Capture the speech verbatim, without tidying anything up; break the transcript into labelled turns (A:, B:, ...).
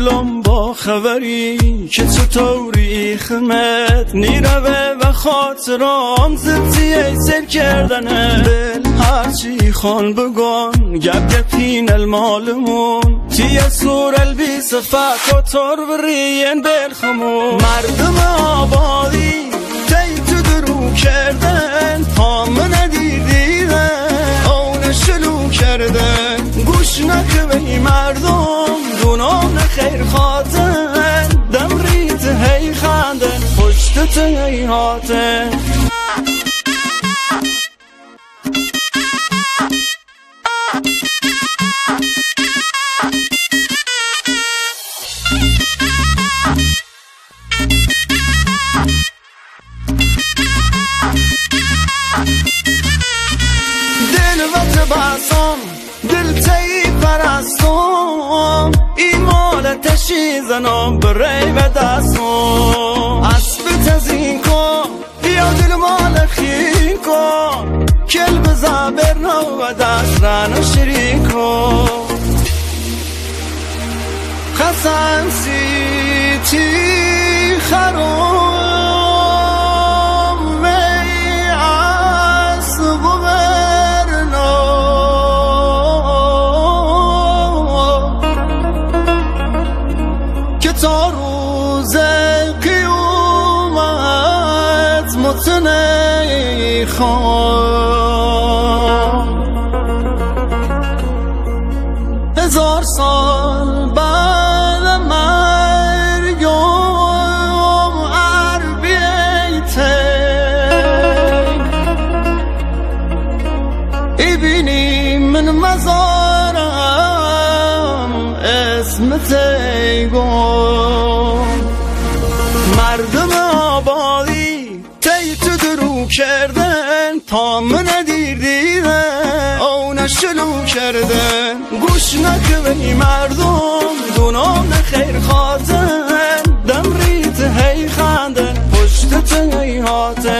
A: دلم با خبری که چطوری خمت نیروه و خاطرام زبزیه سر کردنه دل هرچی خان بگن گب گپین المالمون تیه سور البی صفت و تر برین بلخمون مردم آبادی تی تو درو کردن تا من دیدیدن اون شلو کردن گوش نکوی مردم دونان خیر خاطن دم ریت هی خاندن پشتت هی هاتن دل وقت باسم دل تی پرستم ایمال تشیزنم برای و دستم اسب تزین کن یا دل مال خین کن کل بزابر نو و دست رانو شریک کن خسن سی تی خرم تا روز قیامت متنی خوام هزار سال بعد مرگم عربیته ای بینی من مزارم اسمت گم مردم آبادی تی تو درو کردن تا من دیر دیدن اون شلو کردن گوش نکوی مردم دونان خیر خاطن دم ریت هی خاندن پشتت هی هاتن